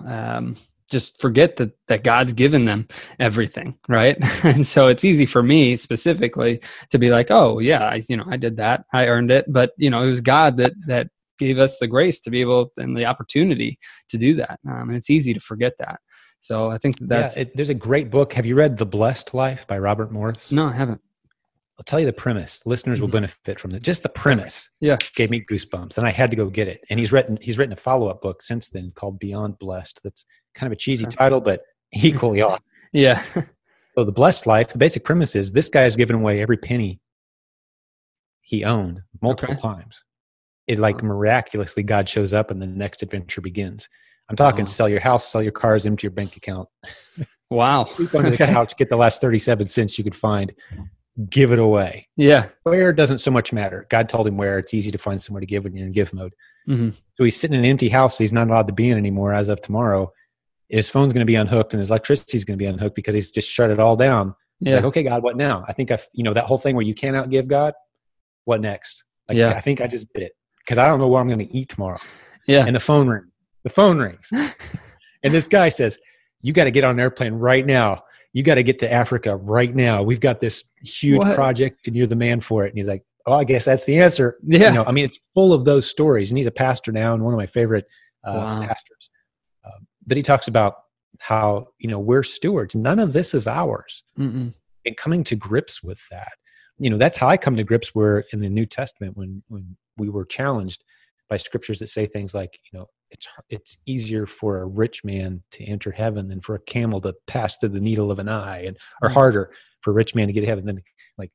just forget that God's given them everything, right? And so it's easy for me specifically to be like, oh yeah, I did that, I earned it, but it was God that gave us the grace to be able and the opportunity to do that, and it's easy to forget that. So I think that's there's a great book. Have you read The Blessed Life by Robert Morris? No, I haven't. I'll tell you the premise. Listeners will benefit from it. Just the premise gave me goosebumps, and I had to go get it. And he's written a follow-up book since then called Beyond Blessed. That's kind of a cheesy title, but equally awesome. Yeah. So The Blessed Life, the basic premise is this guy has given away every penny he owned multiple times. It like miraculously God shows up and the next adventure begins. I'm talking sell your house, sell your cars, empty your bank account. Wow. Sleep under the couch, get the last 37 cents you could find, give it away. Yeah. Where doesn't so much matter. God told him where. It's easy to find somewhere to give when you're in give mode. Mm-hmm. So he's sitting in an empty house he's not allowed to be in anymore as of tomorrow. His phone's going to be unhooked and his electricity is going to be unhooked because he's just shut it all down. He's like, okay, God, what now? I think that whole thing where you can't outgive God. What next? I think I just did it because I don't know what I'm going to eat tomorrow. Yeah. And the phone rings. And this guy says, you got to get on an airplane right now. You got to get to Africa right now. We've got this huge project and you're the man for it. And he's like, oh, I guess that's the answer. Yeah. It's full of those stories. And he's a pastor now and one of my favorite pastors. But he talks about how, we're stewards. None of this is ours. Mm-mm. And coming to grips with that, that's how I come to grips where in the New Testament, when we were challenged by scriptures that say things like, it's easier for a rich man to enter heaven than for a camel to pass through the needle of an eye, or harder for a rich man to get to heaven than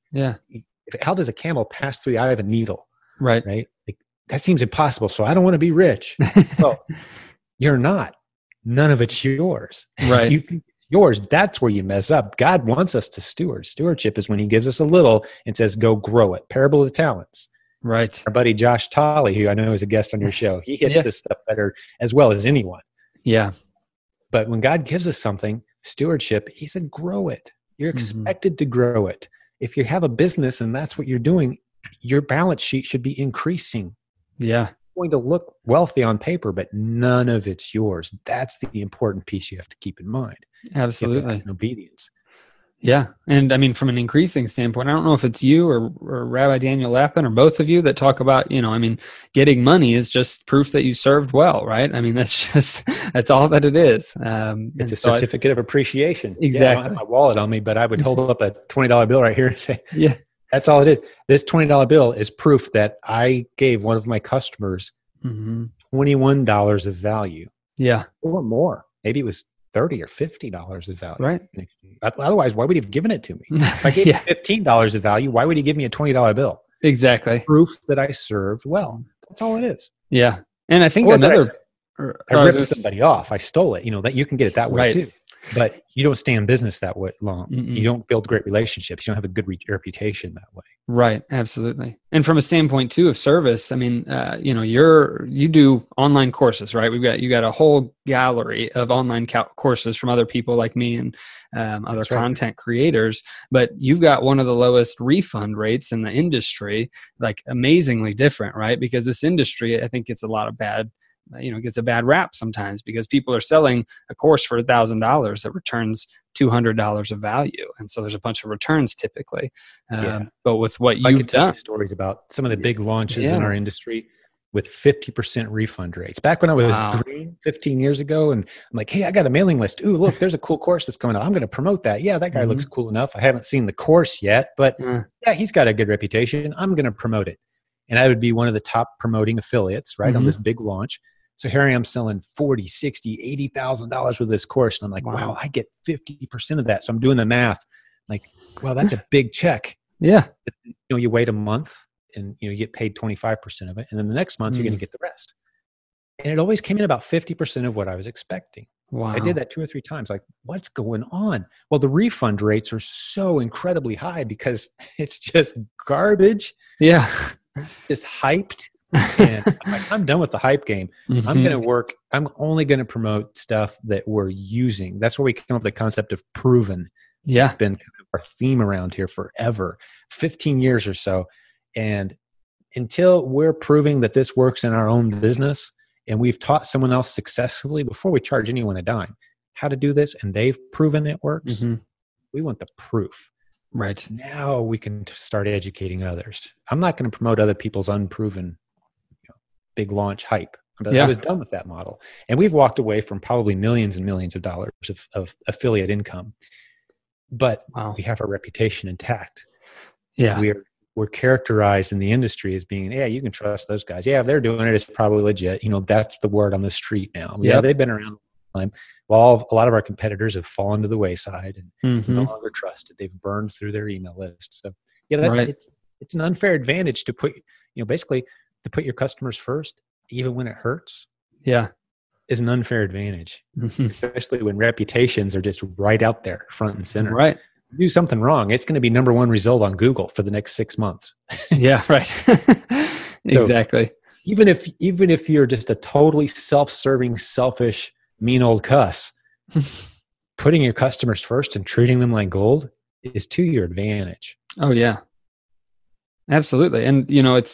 how does a camel pass through the eye of a needle? Right. Like, that seems impossible. So I don't want to be rich. Well, you're not. None of it's yours. Right. You think it's yours. That's where you mess up. God wants us to steward. Stewardship is when he gives us a little and says, go grow it. Parable of the talents. Right. Our buddy Josh Tolley, who I know is a guest on your show, he hits this stuff better as well as anyone. Yeah. But when God gives us something, stewardship, he said, grow it. You're expected to grow it. If you have a business and that's what you're doing, your balance sheet should be increasing. Yeah. Going to look wealthy on paper, but none of it's yours. That's the important piece you have to keep in mind. Absolutely. Obedience. Yeah. And I mean, from an increasing standpoint, I don't know if it's you or Rabbi Daniel Lapin or both of you that talk about, getting money is just proof that you served well, right? I mean, that's all that it is. It's a certificate of appreciation. Exactly. Yeah, I don't have my wallet on me, but I would hold up a $20 bill right here and say, yeah, that's all it is. This $20 bill is proof that I gave one of my customers $21 of value. Yeah. Or more. Maybe it was $30 or $50 of value. Right. Otherwise, why would he have given it to me? If I gave him $15 of value, why would he give me a $20 bill? Exactly. Proof that I served well. That's all it is. Yeah. And I think I ripped somebody off. I stole it. That you can get it that way too. But you don't stay in business that way long. You don't build great relationships. You don't have a good reputation that way. Right. Absolutely. And from a standpoint too of service, I mean, you do online courses, right? You got a whole gallery of online courses from other people like me and other content creators, but you've got one of the lowest refund rates in the industry, like amazingly different, right? Because this industry, I think, gets a lot of gets a bad rap sometimes because people are selling a course for $1,000 that returns $200 of value. And so there's a bunch of returns typically. But with what you've done. Stories about some of the big launches in our industry with 50% refund rates. Back when I was green 15 years ago, and I'm like, hey, I got a mailing list. Ooh, look, there's a cool course that's coming out. I'm going to promote that. Yeah, that guy looks cool enough. I haven't seen the course yet, but he's got a good reputation. I'm going to promote it. And I would be one of the top promoting affiliates, right, on this big launch. So here I am selling $40,000, $60,000, $80,000 with this course. And I'm like, wow, I get 50% of that. So I'm doing the math. Like, well, that's a big check. Yeah. You wait a month and, you get paid 25% of it. And then the next month, you're going to get the rest. And it always came in about 50% of what I was expecting. Wow. I did that 2 or 3 times. Like, what's going on? Well, the refund rates are so incredibly high because it's just garbage. Yeah. It's hyped. And I'm done with the hype game. I'm only going to promote stuff that we're using. That's where we come up with the concept of proven. Yeah. It's been kind of our theme around here forever, 15 years or so. And until we're proving that this works in our own business and we've taught someone else successfully before we charge anyone a dime how to do this and they've proven it works, we want the proof. Right. Now we can start educating others. I'm not going to promote other people's unproven big launch hype. I was done with that model. And we've walked away from probably millions and millions of dollars of affiliate income. But we have our reputation intact. Yeah. We're characterized in the industry as being, you can trust those guys. Yeah, if they're doing it, it's probably legit. That's the word on the street now. Yeah, they've been around a long time. Well, a lot of our competitors have fallen to the wayside and no longer trusted. They've burned through their email list. So it's it's an unfair advantage to put, basically to put your customers first, even when it hurts. Yeah. Is an unfair advantage, especially when reputations are just right out there, front and center. Right. Do something wrong, it's going to be number one result on Google for the next 6 months. Yeah, right. Exactly. So even if you're just a totally self-serving, selfish, mean old cuss, putting your customers first and treating them like gold is to your advantage. Oh yeah, absolutely. And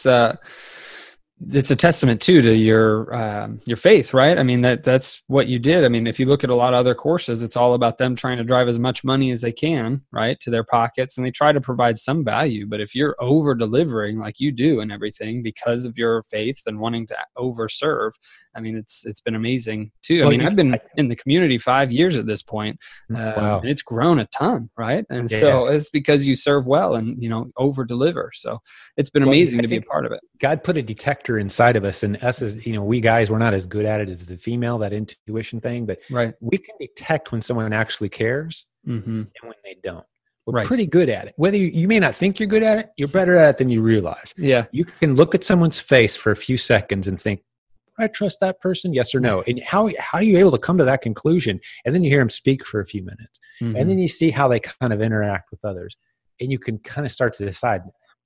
it's a testament too to your faith, right? I mean, that's what you did. I mean, if you look at a lot of other courses, it's all about them trying to drive as much money as they can, right, to their pockets, and they try to provide some value. But if you're over delivering like you do and everything because of your faith and wanting to overserve, I mean, it's been amazing too. I mean, I've been in the community 5 years at this point. Wow. And it's grown a ton, right? And so it's because you serve well and over deliver. So it's been amazing to be a part of it. God put a detector inside of us, and us as we guys, we're not as good at it as the female, that intuition thing, but right. We can detect when someone actually cares and when they don't. We're right. pretty good at it. Whether you may not think you're good at it, you're better at it than you realize. Yeah. You can look at someone's face for a few seconds and think, I trust that person, yes or no. And how are you able to come to that conclusion? And then you hear them speak for a few minutes. And then you see how they kind of interact with others. And you can kind of start to decide,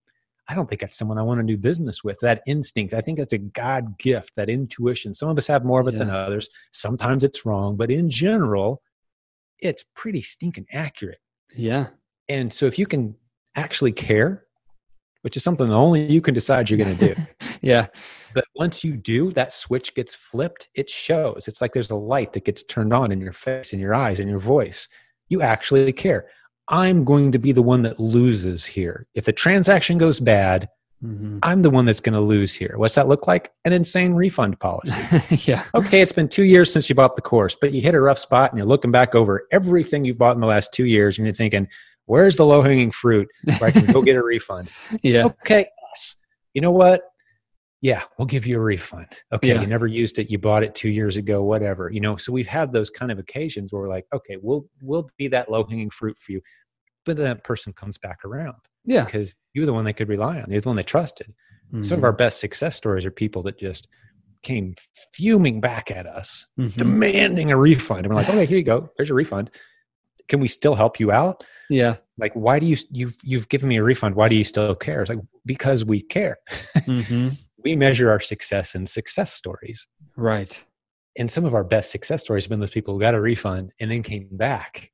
I don't think that's someone I want to do business with. That instinct, I think that's a God gift, that intuition. Some of us have more of it than others. Sometimes it's wrong, but in general, it's pretty stinking accurate. Yeah. And so if you can actually care, which is something only you can decide you're going to do. Yeah. But once you do, that switch gets flipped. It shows. It's like there's a light that gets turned on in your face, in your eyes, in your voice. You actually care. I'm going to be the one that loses here. If the transaction goes bad, I'm the one that's going to lose here. What's that look like? An insane refund policy. Yeah. Okay, it's been 2 years since you bought the course, but you hit a rough spot and you're looking back over everything you've bought in the last 2 years and you're thinking, where's the low-hanging fruit where I can go get a refund? Yeah. Okay, you know what? Yeah, we'll give you a refund. Okay, you never used it. You bought it 2 years ago, whatever. So we've had those kind of occasions where we're like, okay, we'll be that low-hanging fruit for you. But then that person comes back around. Yeah. Because you're the one they could rely on. You're the one they trusted. Some of our best success stories are people that just came fuming back at us, demanding a refund. And we're like, okay, here you go. There's your refund. Can we still help you out? Yeah. Like, why do you've given me a refund? Why do you still care? It's like, because we care. We measure our success in success stories. Right. And some of our best success stories have been those people who got a refund and then came back.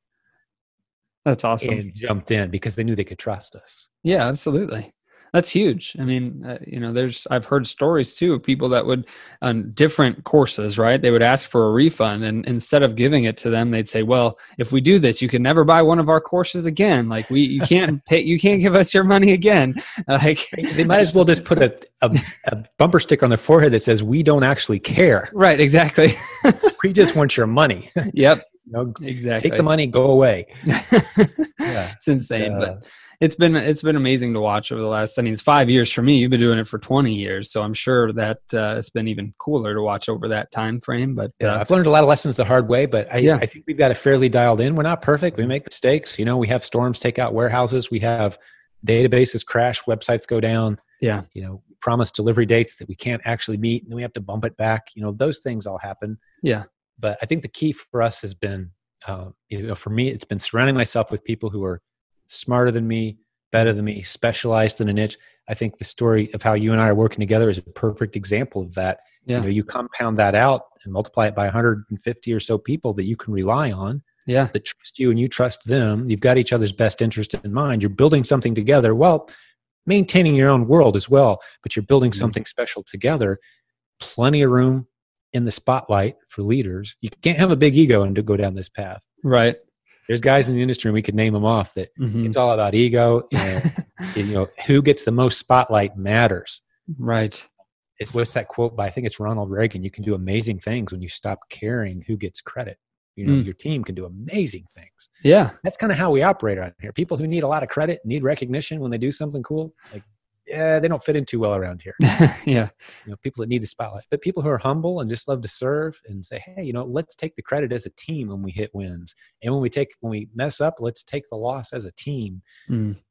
That's awesome. And jumped in because they knew they could trust us. Yeah, absolutely. That's huge. I mean, I've heard stories too of people that would, on different courses, right? They would ask for a refund, and instead of giving it to them, they'd say, "Well, if we do this, you can never buy one of our courses again. Like you can't pay, you can't give us your money again." Like they might as well just put a bumper sticker on their forehead that says, "We don't actually care." Right. Exactly. We just want your money. Yep. Exactly. Take the money, go away. It's insane, but it's been amazing to watch over the last. I mean, it's 5 years for me. You've been doing it for 20 years, so I'm sure that it's been even cooler to watch over that time frame. But I've learned a lot of lessons the hard way. But I think we've got it fairly dialed in. We're not perfect. We make mistakes. We have storms take out warehouses. We have databases crash, websites go down. Yeah. Promise delivery dates that we can't actually meet, and then we have to bump it back. Those things all happen. Yeah. But I think the key for us has been, for me, it's been surrounding myself with people who are smarter than me, better than me, specialized in a niche. I think the story of how you and I are working together is a perfect example of that. Yeah. You compound that out and multiply it by 150 or so people that you can rely on, that trust you and you trust them. You've got each other's best interest in mind. You're building something together. Well, maintaining your own world as well, but you're building something special together. Plenty of room in the spotlight for leaders. You can't have a big ego and to go down this path. Right. There's guys in the industry, and we could name them off, that it's all about ego and who gets the most spotlight matters. Right. What's that quote by, I think it's Ronald Reagan, you can do amazing things when you stop caring who gets credit. Your team can do amazing things. Yeah. That's kind of how we operate around here. People who need a lot of credit, need recognition when they do something cool, they don't fit in too well around here. Yeah. People that need the spotlight, but people who are humble and just love to serve and say, hey, let's take the credit as a team when we hit wins. And when we mess up, let's take the loss as a team.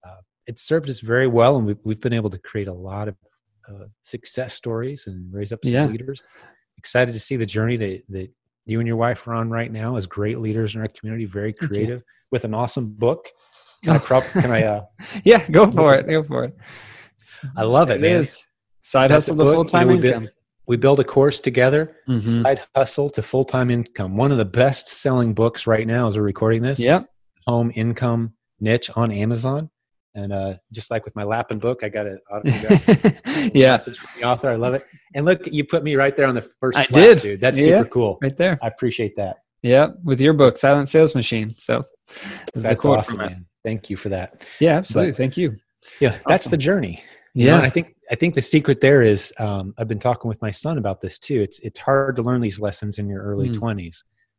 it's served us very well, and we've been able to create a lot of success stories and raise up some leaders. Excited to see the journey that you and your wife are on right now as great leaders in our community, very creative, with an awesome book. Can I yeah, go for it. Go for it. I love it, man. It is. Side hustle to full-time income. We build a course together, Side Hustle to Full-Time Income. One of the best-selling books right now as we're recording this. Yep. Home income niche on Amazon. And just like with my Lappin book, I got a message from the author. I love it. And look, you put me right there on the first flap, dude. That's super cool. Right there. I appreciate that. Yeah, with your book, Silent Sales Machine. So that's awesome, man. Thank you for that. Yeah, absolutely. Thank you. Yeah, that's the journey. Yeah, I think the secret there is I've been talking with my son about this too. It's hard to learn these lessons in your early 20s,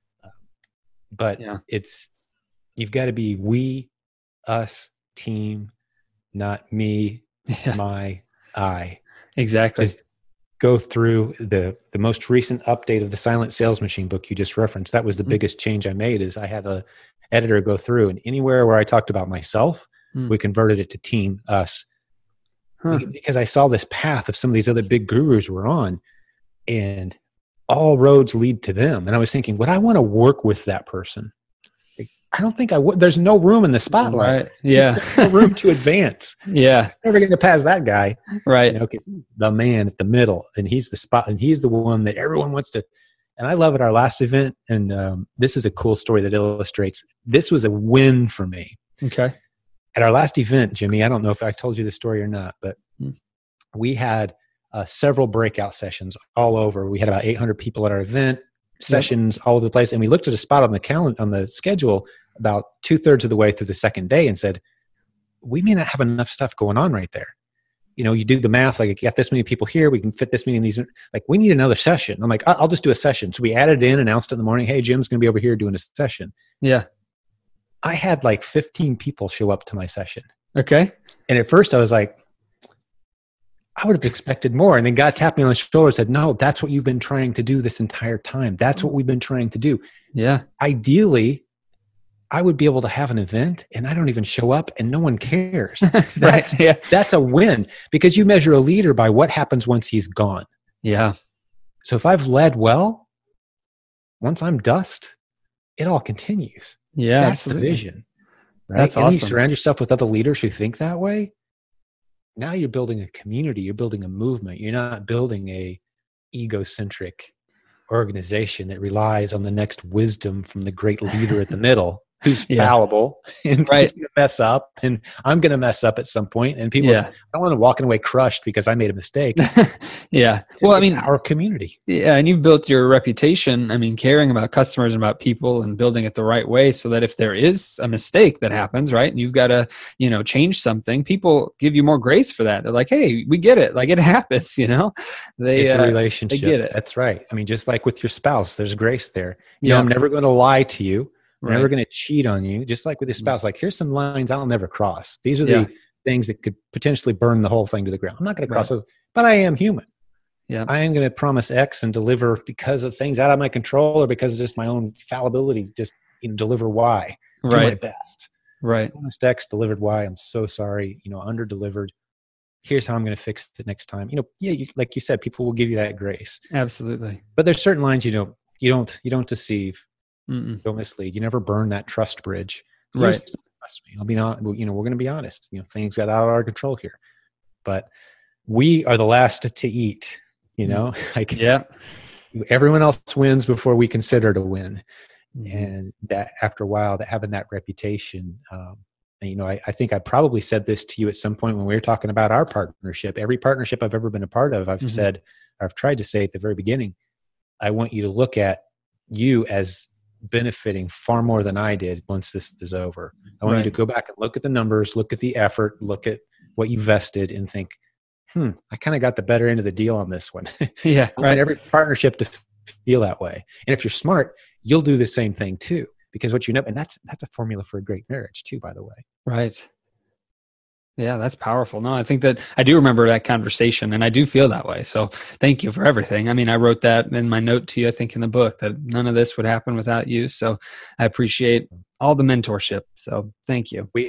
but you've got to be we, us, team, not me, my, I. Exactly. Just go through the most recent update of the Silent Sales Machine book you just referenced. That was the biggest change I made. Is I had a editor go through, and anywhere where I talked about myself, we converted it to team, us. Because I saw this path of some of these other big gurus were on, and all roads lead to them. And I was thinking, would I want to work with that person? Like, I don't think I would. There's no room in the spotlight. Right. Yeah. There's no room to advance. Yeah. Never going to pass that guy. Right. The man at the middle, and he's the spot, and he's the one that everyone wants to. And I love at our last event, and this is a cool story that illustrates, this was a win for me. Okay. At our last event, Jimmy, I don't know if I told you the story or not, but we had several breakout sessions all over. We had about 800 people at our event, sessions all over the place. And we looked at a spot on the calendar, on the schedule, about 2/3 of the way through the second day, and said, we may not have enough stuff going on right there. You do the math, like, you got this many people here, we can fit this many in these, like, we need another session. I'm like, I'll just do a session. So we added in, announced it in the morning, hey, Jim's going to be over here doing a session. Yeah. I had like 15 people show up to my session. Okay. And at first I was like, I would have expected more. And then God tapped me on the shoulder and said, no, that's what you've been trying to do this entire time. That's what we've been trying to do. Yeah. Ideally, I would be able to have an event and I don't even show up and no one cares. Right. That's a win, because you measure a leader by what happens once he's gone. Yeah. So if I've led well, once I'm dust, it all continues. Yeah, that's absolutely. the vision. Right? That's and awesome. You surround yourself with other leaders who think that way. Now you're building a community. You're building a movement. You're not building a egocentric organization that relies on the next wisdom from the great leader at the middle, who's fallible and he's going to mess up, and I'm going to mess up at some point. And people, I don't want to walk away crushed because I made a mistake. Well, I mean, our community. Yeah, and you've built your reputation. I mean, caring about customers and about people and building it the right way, so that if there is a mistake that happens, right, and you've got to, change something, people give you more grace for that. They're like, hey, we get it. Like, it happens. It's a relationship. They get it. That's right. I mean, just like with your spouse, there's grace there. I'm never going to lie to you. I'm never going to cheat on you. Just like with your spouse, like, here's some lines I'll never cross. These are the things that could potentially burn the whole thing to the ground. I'm not going to cross those, but I am human. Yeah, I am going to promise X and deliver because of things out of my control, or because of just my own fallibility, just deliver Y. Do my best. Right. Promised X, delivered Y. I'm so sorry. Under delivered. Here's how I'm going to fix it next time. Like you said, people will give you that grace. Absolutely. But there's certain lines you don't deceive. Don't mislead. You never burn that trust bridge. Right. Trust me. I'll be not. We're going to be honest. Things got out of our control here, but we are the last to eat. Everyone else wins before we consider to win, and that after a while, that having that reputation. I think I probably said this to you at some point when we were talking about our partnership. Every partnership I've ever been a part of, I've said, or I've tried to say at the very beginning, I want you to look at you as benefiting far more than I did once this is over. I want you to go back and look at the numbers, look at the effort, look at what you vested, and think, I kind of got the better end of the deal on this one. I want every partnership to feel that way. And if you're smart, you'll do the same thing too, because and that's a formula for a great marriage too, by the way. Right. Yeah, that's powerful. No, I think that I do remember that conversation, and I do feel that way. So thank you for everything. I mean, I wrote that in my note to you, I think, in the book, that none of this would happen without you. So I appreciate all the mentorship. So thank you. We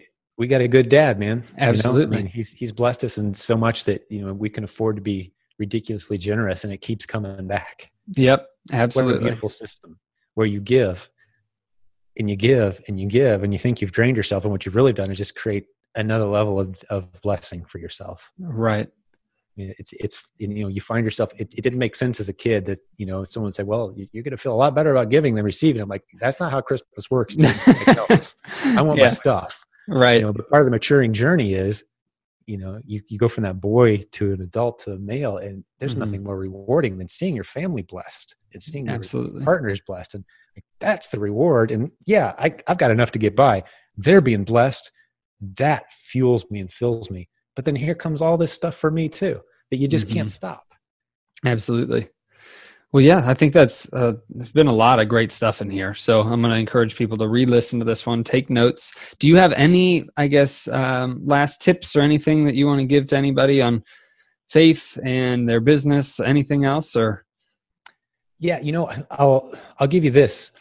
we got a good dad, man. Absolutely. I mean, he's blessed us in so much that, we can afford to be ridiculously generous, and it keeps coming back. Yep. Absolutely. What a beautiful system where you give and you give and you give, and you think you've drained yourself, and what you've really done is just create another level of blessing for yourself. Right. It's you find yourself, it didn't make sense as a kid that, someone would say, well, you're going to feel a lot better about giving than receiving. I'm like, that's not how Christmas works. I want my stuff. Right. But part of the maturing journey is, you go from that boy to an adult to a male, and there's nothing more rewarding than seeing your family blessed and seeing your partners blessed. And that's the reward. And yeah, I've got enough to get by. They're being blessed. That fuels me and fills me. But then here comes all this stuff for me too, that you just can't stop. Absolutely. Well, yeah, I think there's been a lot of great stuff in here. So I'm going to encourage people to re-listen to this one, take notes. Do you have any, last tips or anything that you want to give to anybody on faith and their business, anything else? Or yeah, I'll give you this.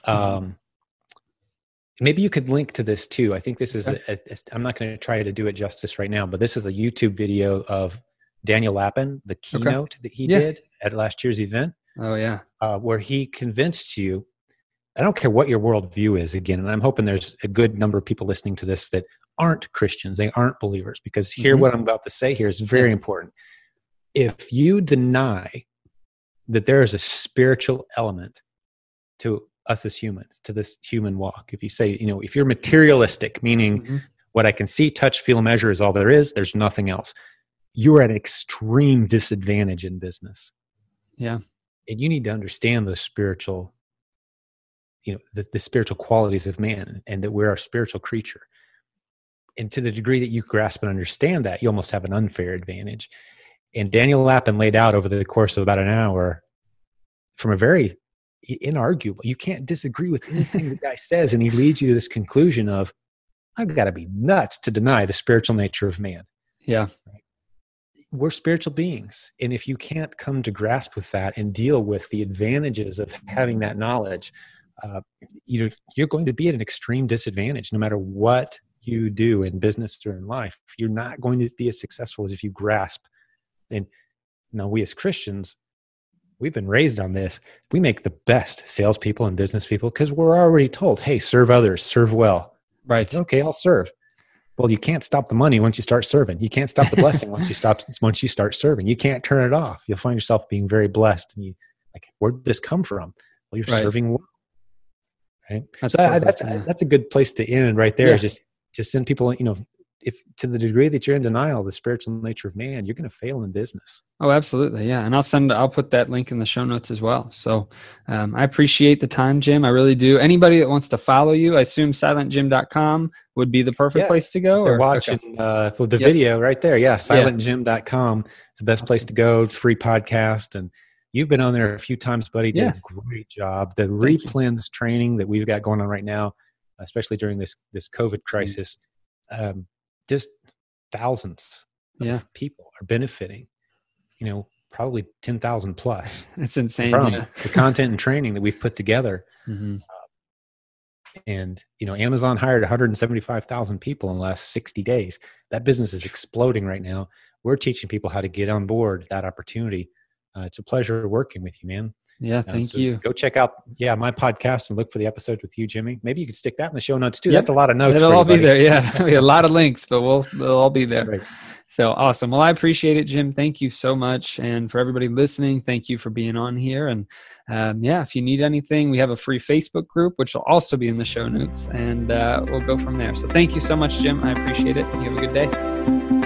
Maybe you could link to this too. I think this is, I'm not going to try to do it justice right now, but this is a YouTube video of Daniel Lapin, the keynote that he did at last year's event. Oh yeah. Where he convinced you, I don't care what your worldview is, again, and I'm hoping there's a good number of people listening to this that aren't Christians, they aren't believers, because what I'm about to say here is very important. If you deny that there is a spiritual element to us as humans, to this human walk, if you say, if you're materialistic, meaning what I can see, touch, feel, measure is all there is, there's nothing else, you are at an extreme disadvantage in business. Yeah. And you need to understand the spiritual, the spiritual qualities of man, and that we're a spiritual creature. And to the degree that you grasp and understand that, you almost have an unfair advantage. And Daniel Lapin laid out over the course of about an hour, from a very inarguable, you can't disagree with anything the guy says, and he leads you to this conclusion of, I've got to be nuts to deny the spiritual nature of man. Yeah. Right? We're spiritual beings. And if you can't come to grasp with that and deal with the advantages of having that knowledge, you're going to be at an extreme disadvantage no matter what you do in business or in life. You're not going to be as successful as if you grasp. And now we as Christians, we've been raised on this. We make the best salespeople and business people because we're already told, hey, serve others, serve well. Right. Okay, I'll serve. Well, you can't stop the money once you start serving. You can't stop the blessing once you start serving. You can't turn it off. You'll find yourself being very blessed. And where did this come from? Well, you're serving well. Right. That's a good place to end right there. Yeah. Just send people, if to the degree that you're in denial of the spiritual nature of man, you're going to fail in business. Oh, absolutely. Yeah. And I'll put that link in the show notes as well. So I appreciate the time, Jim. I really do. Anybody that wants to follow you, I assume silentjim.com would be the perfect place to go. Or watching for the video right there. Yeah. Silentjim.com is the best place to go. Free podcast. And you've been on there a few times, buddy. Did a great job. The Replens training that we've got going on right now, especially during this COVID crisis, just thousands of people are benefiting, probably 10,000 plus. It's insane. From the content and training that we've put together. And, Amazon hired 175,000 people in the last 60 days. That business is exploding right now. We're teaching people how to get on board that opportunity. It's a pleasure working with you, man. Yeah, thank you. Go check out, my podcast and look for the episodes with you, Jimmy. Maybe you could stick that in the show notes too. Yep. That's a lot of notes. It'll all be there. Yeah, there'll be a lot of links, but they'll all be there. Right. So awesome. Well, I appreciate it, Jim. Thank you so much. And for everybody listening, thank you for being on here. And if you need anything, we have a free Facebook group, which will also be in the show notes, and we'll go from there. So thank you so much, Jim. I appreciate it. You have a good day.